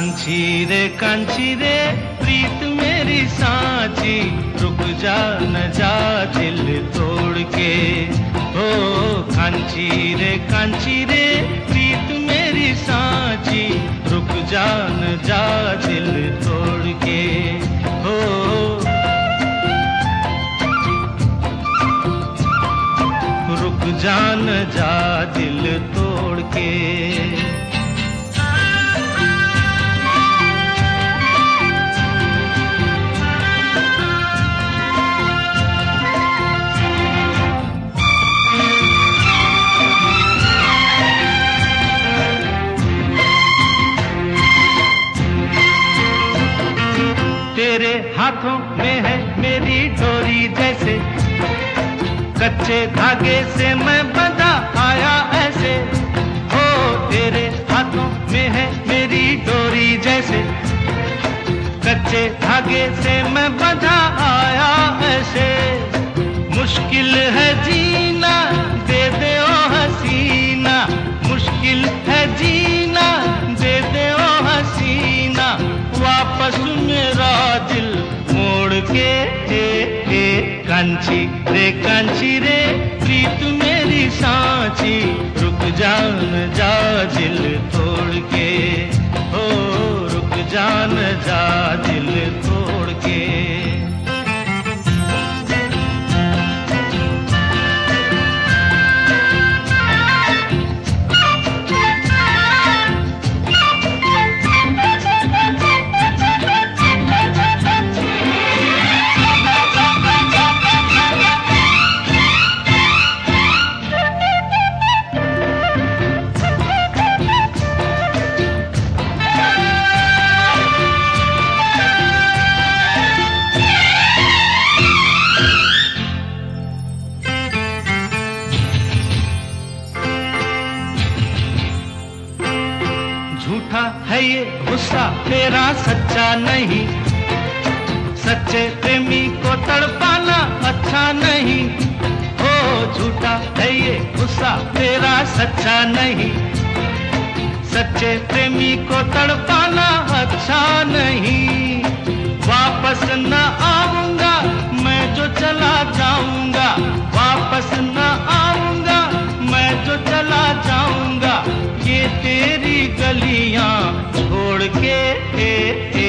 कांची रे प्रीत मेरी सांची, रुक जा न जा दिल तोड़ के। हो कांची रे प्रीत मेरी सांची, रुक जा न जा दिल तोड़ के। हो रुक जा न जा दिल तोड़ के। तेरे हाथों में है मेरी डोरी जैसे, कच्चे धागे से मैं बंधा आया ऐसे। हो तेरे हाथों में है मेरी डोरी जैसे, कच्चे धागे से मैं बंधा आया ऐसे। मुश्किल है जीना दे दे ओ हसीना, मुश्किल है जीना दे दे ओ हसीना, वापस मेरा दिल मोड़ के। कांची रे प्रीत मेरी सांची, रुक जा न जा दिल तोड़ के। हो रुक जा न जा दिल तोड़ के। झूठा है ये गुस्सा तेरा सच्चा नहीं, सच्चे प्रेमी को तड़पाना अच्छा नहीं। हो झूठा है ये गुस्सा तेरा सच्चा नहीं, सच्चे प्रेमी को तड़पाना अच्छा नहीं। वापस न आऊंगा मैं जो चला जाऊंगा, वापस न आऊंगा मैं जो चला जाऊंगा, ये तेरी गलियां छोड़ के।